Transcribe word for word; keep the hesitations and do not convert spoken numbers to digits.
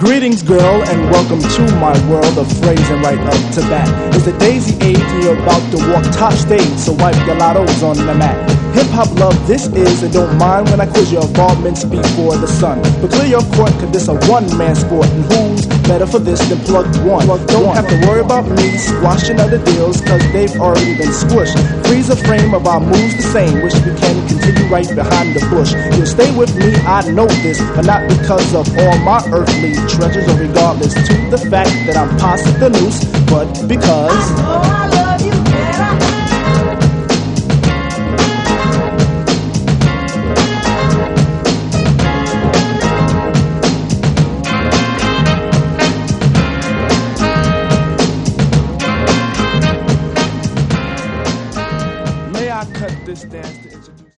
Greetings, girl, and welcome to my world of phrasing right up to bat. It's the daisy age and you're about to walk top stage, so wipe your lottos on the mat. Hip-hop love this is, and don't mind when I quiz your involvements before the sun. But clear your court, cause this a one-man sport, and who's better for this than Plug One? Plug don't one. Have to worry about me squashing other deals, cause they've already been squished. Freeze a frame of our moves the same, wish we can continue right behind the bush. You'll stay with me, I know this, but not because of all my earthly treasures, or regardless to the fact that I'm past the noose, but because